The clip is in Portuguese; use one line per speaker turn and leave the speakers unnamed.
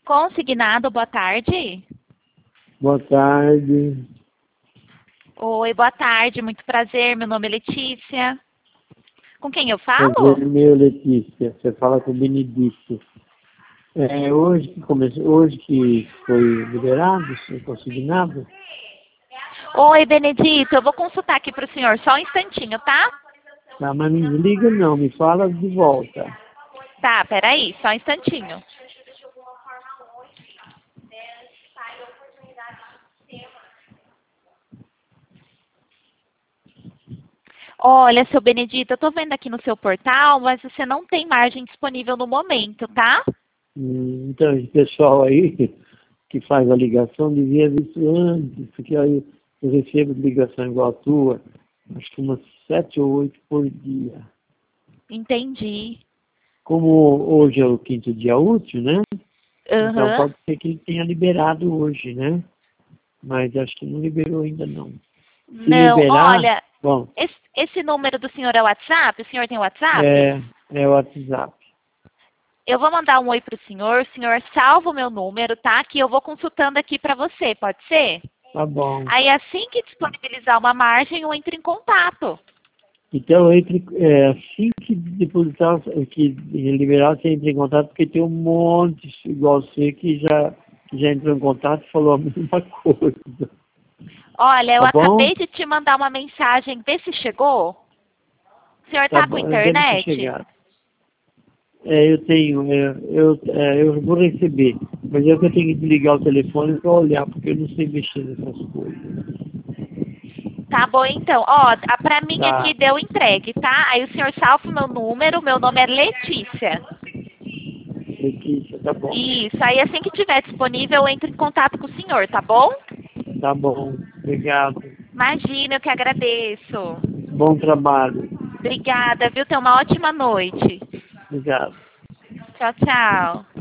Consignado, boa tarde.
Boa tarde.
Oi, boa tarde, muito prazer. Meu nome é Letícia. Com quem eu falo?
Prazer meu, Letícia. Você fala com o Benedito. Hoje que foi liberado, foi consignado?
Oi, Benedito, eu vou consultar aqui para o senhor só um instantinho, tá?
Tá, mas não me liga não, me fala de volta.
Tá, peraí, só um instantinho. Olha, seu Benedito, eu tô vendo aqui no seu portal, mas você não tem margem disponível no momento, tá?
Então, esse pessoal aí que faz a ligação devia ver isso antes, porque aí eu recebo ligação igual a tua, acho que umas 7 ou 8 por dia.
Entendi.
Como hoje é o 5º dia útil, né? Então
Aham.
pode ser que ele tenha liberado hoje, né? Mas acho que não liberou ainda não. Se
Não,
liberar,
olha,
bom,
esse número do senhor é WhatsApp? O senhor tem WhatsApp?
é o WhatsApp.
Eu vou mandar um oi pro senhor salva o meu número, tá? Que eu vou consultando aqui para você, pode ser?
Tá bom.
Aí assim que disponibilizar uma margem, eu entro em contato.
Então, assim que depositar, que liberar, você entra em contato, porque tem um monte igual você que já entrou em contato e falou a mesma coisa.
Olha, eu
Tá bom?
acabei de te mandar uma mensagem, vê se chegou. O senhor
Tá
tá com
bom, deve ter
internet?
chegado. Eu tenho, eu vou receber, mas eu que tenho que desligar o telefone para olhar, porque eu não sei mexer nessas coisas.
Tá bom, então. Ó, pra mim aqui
Tá,
deu entregue, tá? Aí o senhor salva o meu número, meu nome é Letícia.
Letícia, tá bom.
Isso, aí assim que tiver disponível, eu entro em contato com o senhor, tá bom?
Tá bom, obrigado.
Imagina, eu que agradeço.
Bom trabalho.
Obrigada, viu? Tenha uma ótima noite.
Obrigado.
Tchau, tchau.